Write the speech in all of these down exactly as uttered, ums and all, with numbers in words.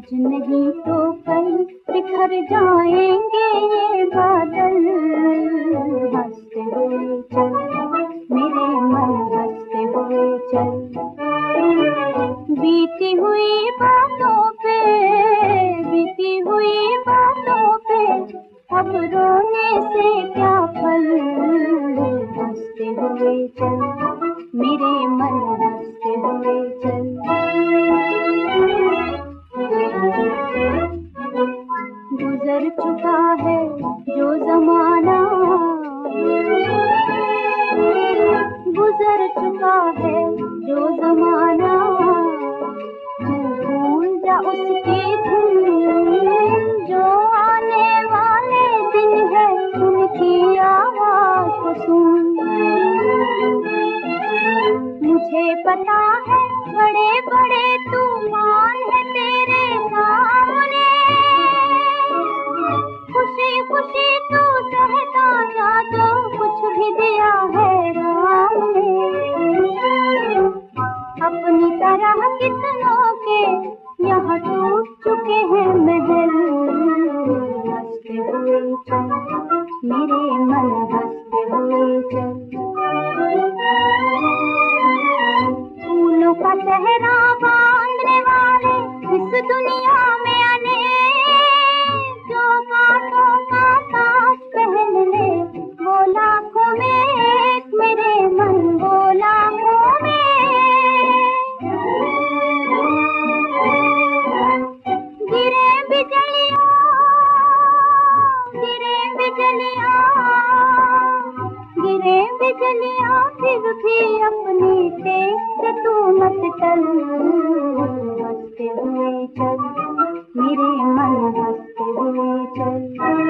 आज नहीं तो कल बिखर जाएंगे ये बादल। हंसते हुए चल मेरे मन, हंसते हुए चल। बीती हुई बातों पे, बीती हुई बातों पे अब रोने से क्या फल। हंसते हुए चल मेरे मन, हंसते हुए चल। गुजर चुका है जो जमाना, गुजर चुका है जो जमाना। तू भूल जा उसकी धुन, जो आने वाले दिन है उनकी आवाज को सुन। मुझे पता है बड़े बड़े तूफान है तेरे सामने, खुशी खुशी तू सहता जा जो कुछ भी दिया है राम ने। अपनी तरह कितनों के यहाँ टूट चुके हैं महल। हंसते हुए चल मेरे मन, हंसते हुए चल। फूलों का सहरा बांधने वाले इस दुनिया में अनेक, जो बातों का साथ पहन ले वो लाखों में एक मेरे मन, वो लाखों में। गिरे बिजलियां, गिरे बिजलियां, गिरे बिजलियां फिर भी अपनी तेज से तू मत टल। हंसते हुए चल मेरे मन, हंसते हुए चल।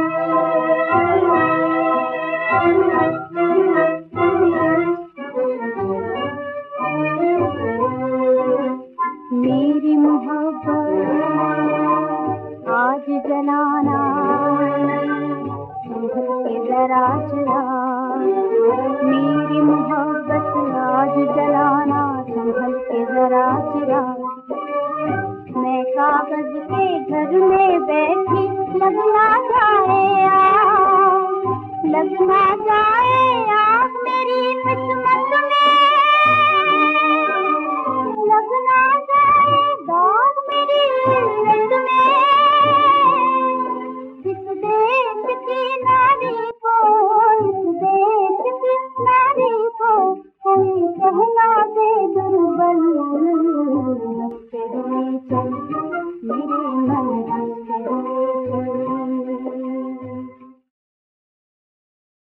मेरी मोहब्बत आज जलाना, संभल के जरा चला। मेरी मोहब्बत आज जलाना, संभल के जरा चला। मैं कागज के घर में बैठी, लगना जाए आग, लगना जाए आग मेरी किस्मत में, लगना जाए दाग मेरी इज्जत में। इस देश की नारी को, इस देश की नारी को कोई कहना दे दुर्बल। हंसते हुए चल